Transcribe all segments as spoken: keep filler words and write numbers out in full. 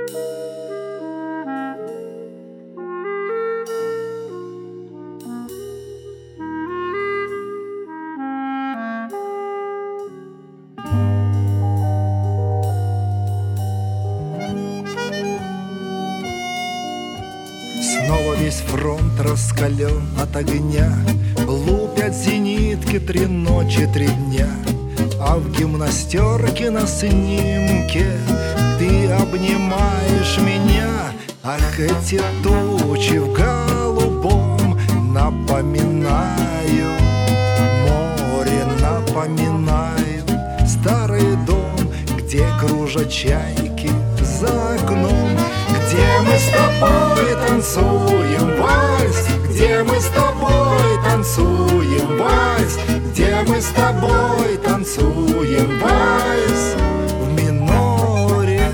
Снова весь фронт раскален от огня, лупят зенитки три ночи, три дня. А в гимнастерке на снимке ты обнимаешь меня. Ах, эти тучи в голубом напоминаю, море напоминает старый дом, где кружат чайки за окном. Где мы с тобой танцуем вальс, где мы с тобой танцуем вальс, где мы с тобой танцуем вальс в миноре.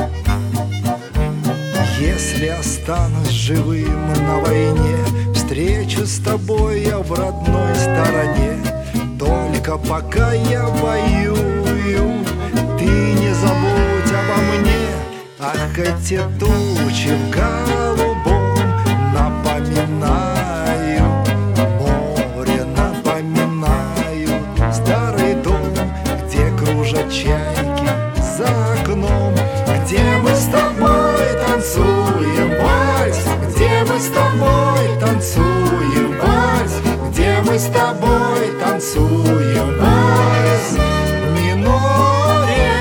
Если останусь живым на войне, встречу с тобой я в родной стороне. Только пока я воюю, ты не забудь обо мне. Ах, эти тучи в голубом напоминаю, море напоминаю старый дом, где кружат чайки за окном. Где мы с тобой танцуем вальс, где мы с тобой танцуем вальс, где мы с тобой танцуем вальс в миноре.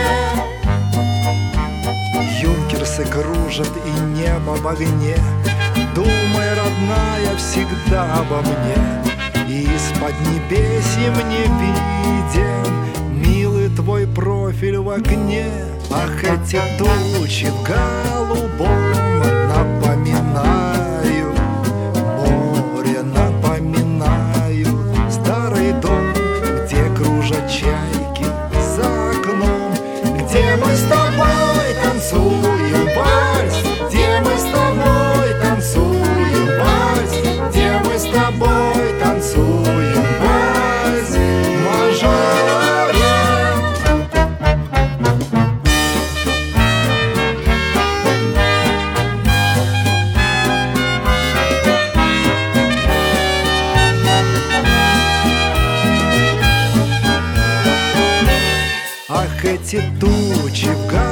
Юнкерсы кружат и небо в огне, думай, родная, всегда обо мне. И из-под небесья мне виден милый твой профиль в окне. Ах, эти тучи в голубом напоминаю, море напоминаю старый дом, где кружат чайки за окном. Где мы с тобой танцуем вальс, где мы с тобой танцуем вальс, где мы с тобой танцуем вальс в мажоре. Ах, эти тучи в